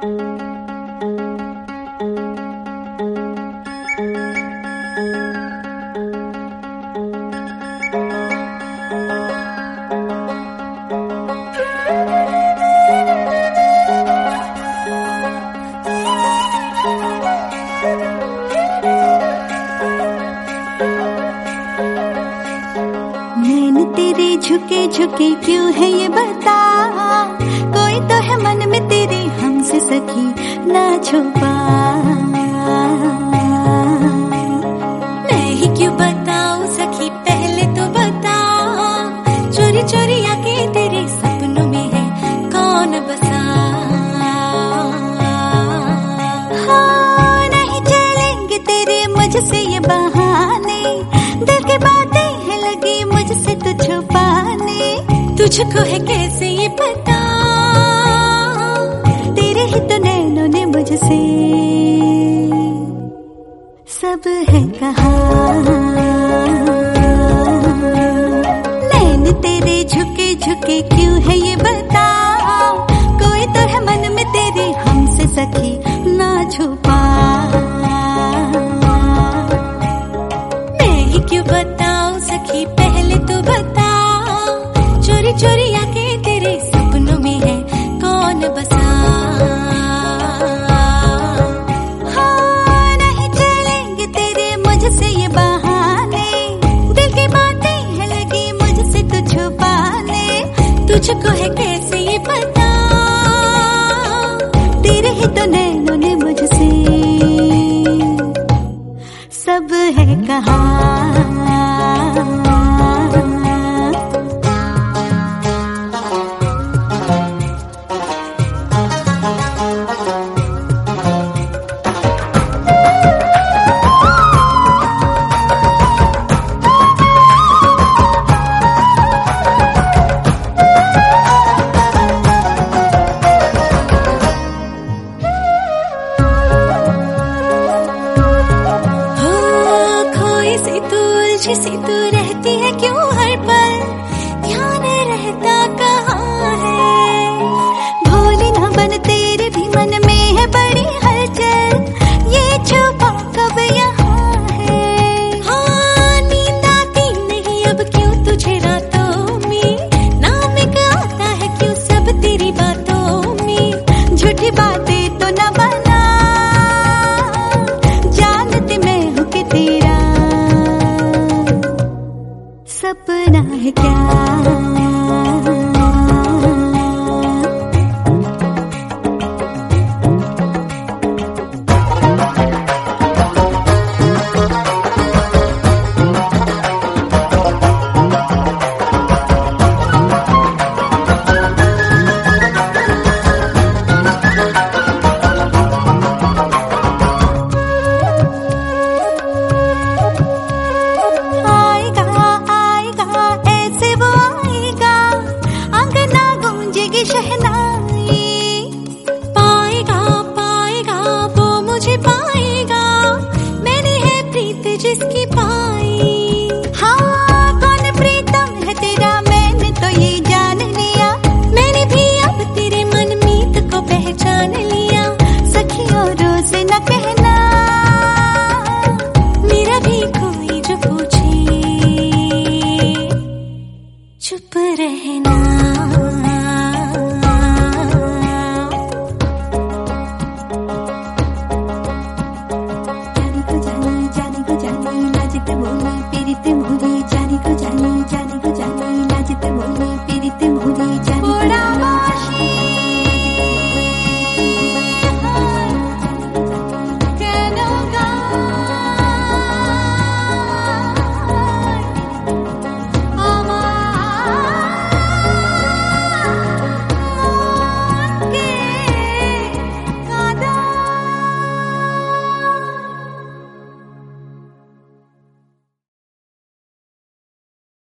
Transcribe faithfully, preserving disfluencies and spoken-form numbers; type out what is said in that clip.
नैन तेरे झुके झुके क्यों है ये बता, कोई तो है मन में तेरे हमसे सखी ना छुपा। मैं ही क्यों बताऊं सखी, पहले तो बता, चोरी चोरी आके तेरे सपनों में है कौन बसा। हाँ नहीं चलेंगे तेरे मुझसे ये बहाने, दिल की बातें है लगी मुझसे तो छुपाने। तुझको है कैसे ये पता, तेरे ही तो नैनों ने मुझसे सब है कहा। नैन तेरे झुके झुके क्यों है ये बता, कोई तो है मन में तेरे हमसे सखी ना छुपा। मैं ही क्यों बताऊं सखी, पहले तो बता, चोरी चोरी आके तेरे सपनों में है कौन बसा। हाँ नहीं चलेंगे तेरे मुझसे ये बहाने, दिल की बातें है लगी मुझसे तो छुपाने। तुझको है कैसे ये पता, तेरे ही तो नैनों ने मुझसे सब है कहा। सी तू रहती है क्यों हर पल, ध्यान रहता कहाँ है। भोली ना बन तेरे भी मन में है बड़ी हलचल, ये छुपा कब यहाँ है। हाँ नींद आती नहीं अब क्यों तुझे रातों में, नाम का आता है क्यों सब तेरी बातों में। झूठी बातें